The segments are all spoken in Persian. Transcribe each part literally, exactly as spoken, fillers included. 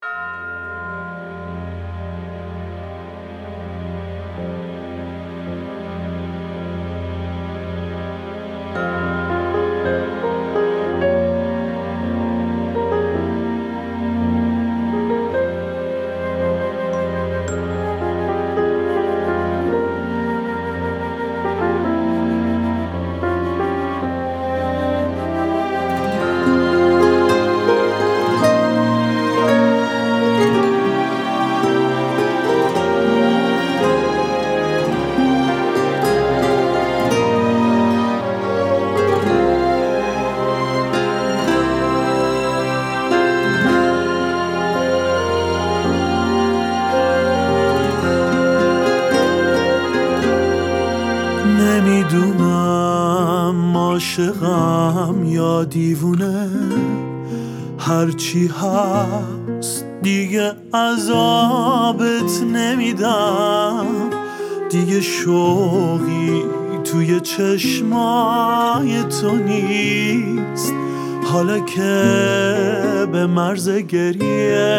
نمیدونم عاشقم یا دیوونه، هرچی هست دیگه عذابت نمیدم، دیگه شوقی توی چشمای تو نیست، حالا که به مرز گریه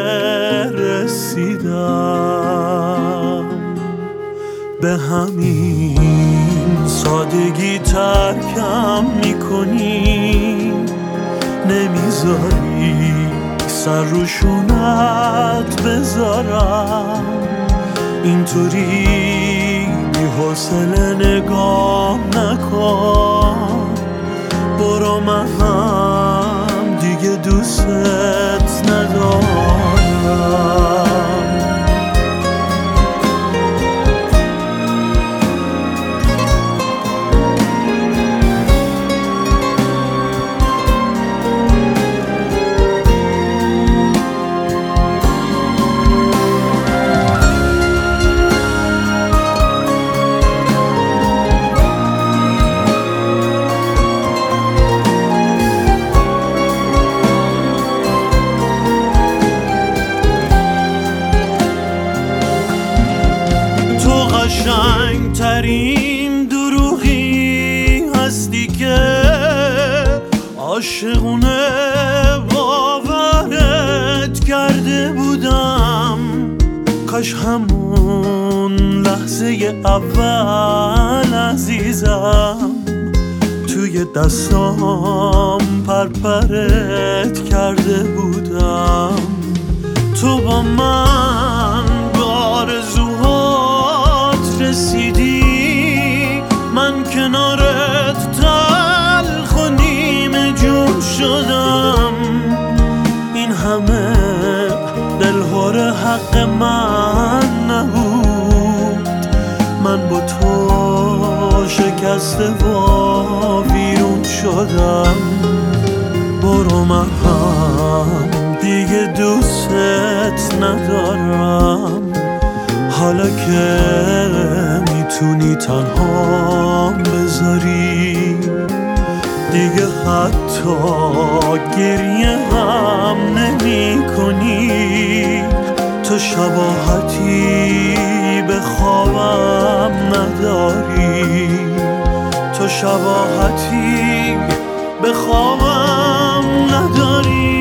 رسیدم. به همین سادگی ترکم میکنی، نمیذاری سر رو شونت بذارم، اینطوری بی حوصله نگاه نکن، برو من هم دیگه دوست ندارم. قشنگترین دروغی هستی که عاشقونه باورت کرده بودم، کاش همون لحظه اول عزیزم توی دستام پرپرت کرده بودم. تو با من به آرزوهات رسیدی، من کنارت تلخ و نیمه جون شدم، این همه دلهور حق من نبود، من با تو شکسته و ویرون شدم. برو من هم دیگه دوست ندارم، حالا که میتونی تنها بذاری، دیگه حتی گریه هم نمی کنی، تو شباهتی به خوابم نداری، تو شباهتی به خوابم نداری.